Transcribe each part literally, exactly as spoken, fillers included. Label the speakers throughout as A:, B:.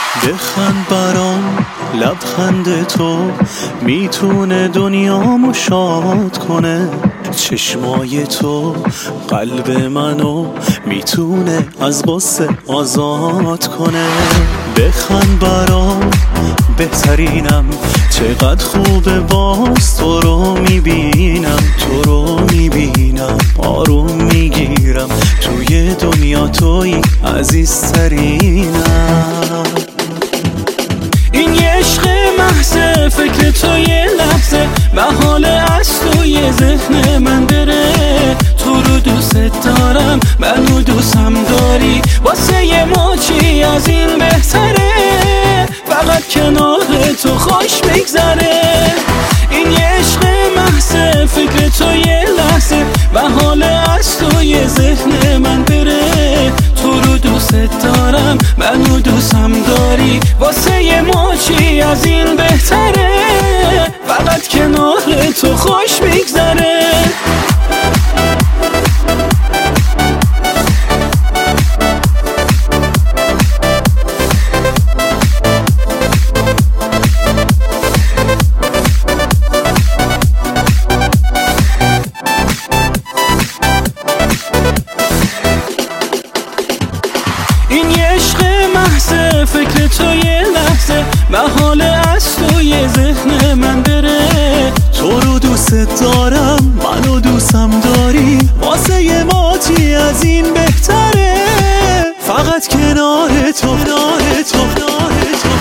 A: بخند برام لبخند تو میتونه دنیامو شاد کنه، چشمای تو قلب منو میتونه از غصه آزاد کنه. بخند برام بهترینم، چقدر خوبه باز تو رو میبینم، تو رو میبینم آروم میگیرم، توی دنیا توی عزیزترینم. این یه عشق محضه، فکر تو یه لحظه و حال از توی ذهن من بره. تو رو دوست دارم، منو دوستم داری، واسه یه موچی از این بهتره، فقط کنار تو خوش بگذره. این یه عشق محضه، فکر تو یه لحظه و حال از توی ذهن من بره. تو رو دوست دارم، منو دوستم داری، واسه یه موچی از این بهتره، فقط کنار تو خوش بگذره. این یه عشق محضه، فکر تو یه لحظه و حال از توی ذهن من بره. تو رو دوست دارم، منو دوستم داری، واسه یه ماتی از این بهتره، فقط کنار تو کنار تو کنار تو.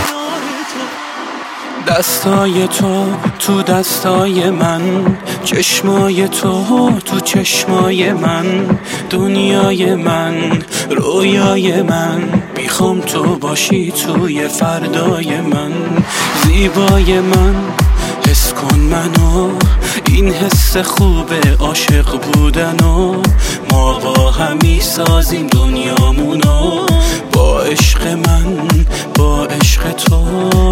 A: دستای تو تو دستای من، چشمای تو تو چشمای من، دنیای من رویای من، میخوام تو باشی توی فردای من. زیبای من حس کن منو، این حس خوبه عاشق بودنو، ما با همی سازیم دنیامونو، با عشق من با عشق تو.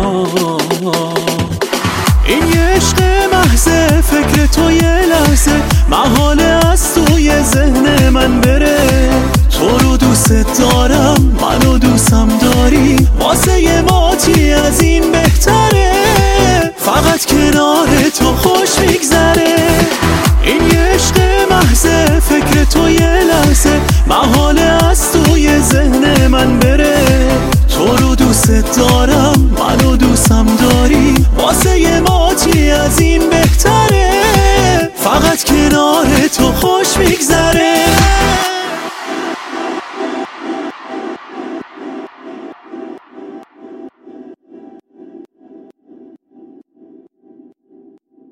A: این یه عشق محضه، فکر تو یه لحظه محاله از توی ذهن من بره. تو رو دوست دارم، منو دوستم داری، واسه یه ماتی از این بهتره، فقط کنار تو خوش میگذره. این یه عشق محضه، فکر تو یه لحظه محاله از توی ذهن من بره. تو رو دوست دارم، منو دوستم داری، واسه یه ماتی از این بهتره، فقط کنار تو خوش